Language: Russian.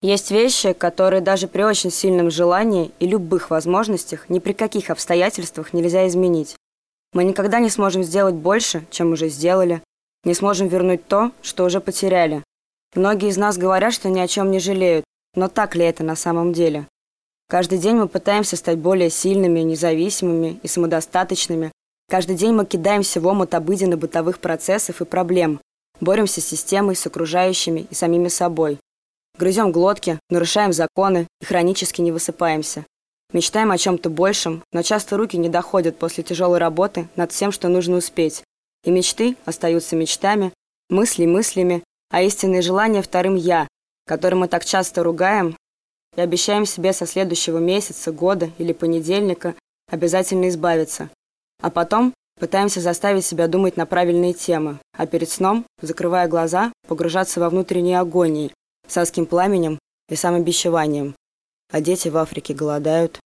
Есть вещи, которые даже при очень сильном желании и любых возможностях ни при каких обстоятельствах нельзя изменить. Мы никогда не сможем сделать больше, чем уже сделали, не сможем вернуть то, что уже потеряли. Многие из нас говорят, что ни о чем не жалеют, но так ли это на самом деле? Каждый день мы пытаемся стать более сильными, независимыми и самодостаточными. Каждый день мы кидаемся в омут обыденно-бытовых процессов и проблем, боремся с системой, с окружающими и самими собой. Грызем глотки, нарушаем законы и хронически не высыпаемся. Мечтаем о чем-то большем, но часто руки не доходят после тяжелой работы над всем, что нужно успеть. И мечты остаются мечтами, мысли мыслями, а истинные желания вторым «я», которым мы так часто ругаем и обещаем себе со следующего месяца, года или понедельника обязательно избавиться. А потом пытаемся заставить себя думать на правильные темы, а перед сном, закрывая глаза, погружаться во внутренние агонии с адским пламенем и самобичеванием. А дети в Африке голодают.